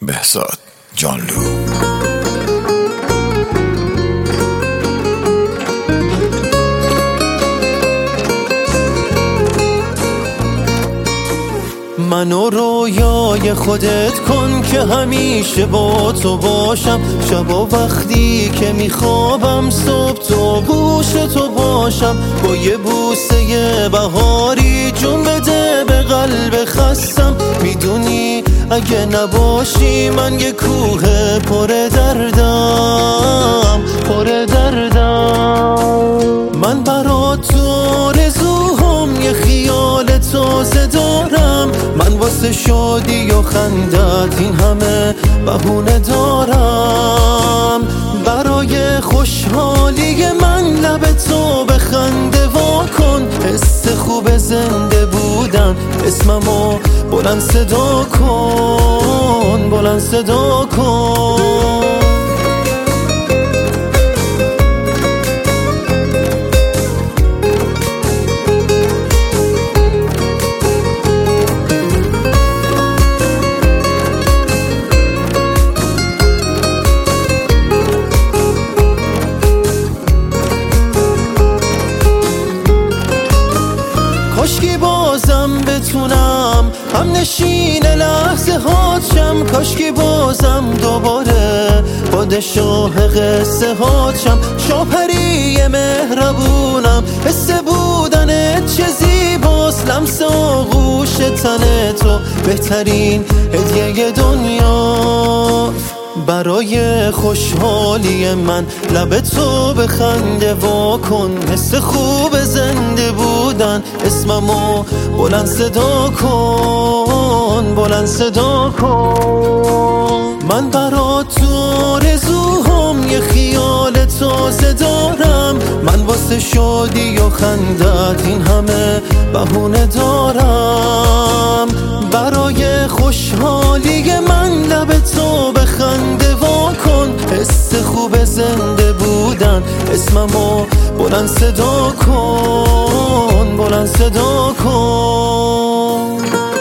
بهزاد جانلو. منو رویای خودت کن که همیشه با تو باشم، شبا وقتی که میخوابم صبح تو گوش تو باشم، با یه بوسه بهاری جون بده به قلب خستم. میدونی اگه نباشی من یه کوه پر دردم، پر دردم. من برات تو آرزوهام یه خیال تازه دارم، من واسه شادی و خندت این همه بهونه دارم. برای خوشحالی من لب تو به خنده واکن، حس خوب زنده بودن اسممو بلند صدا کن، بلند صدا کن. کاشکی بازم بتونم هم نشین لحظه هاتشم، کاشکی بازم دوباره پادشاه قصه هاتشم. شاپری مهربونم حس بودنت چه زیباست، لمس آغوش تن تو بهترین هدیه دنیا. برای خوشحالی من لب تو به خنده واکن، حس خوب زنده بودن اسممو بلند صدا کن، بلند صدا کن. من برات تو آرزوهام یه خیال تازه دارم، من واسه شادی و خندت این همه بهونه دارم. برای خوشحالی من لب تو به خنده واکن، حس خوب زنده بودن اسممو بلند صدا کن، بلند صدا کن.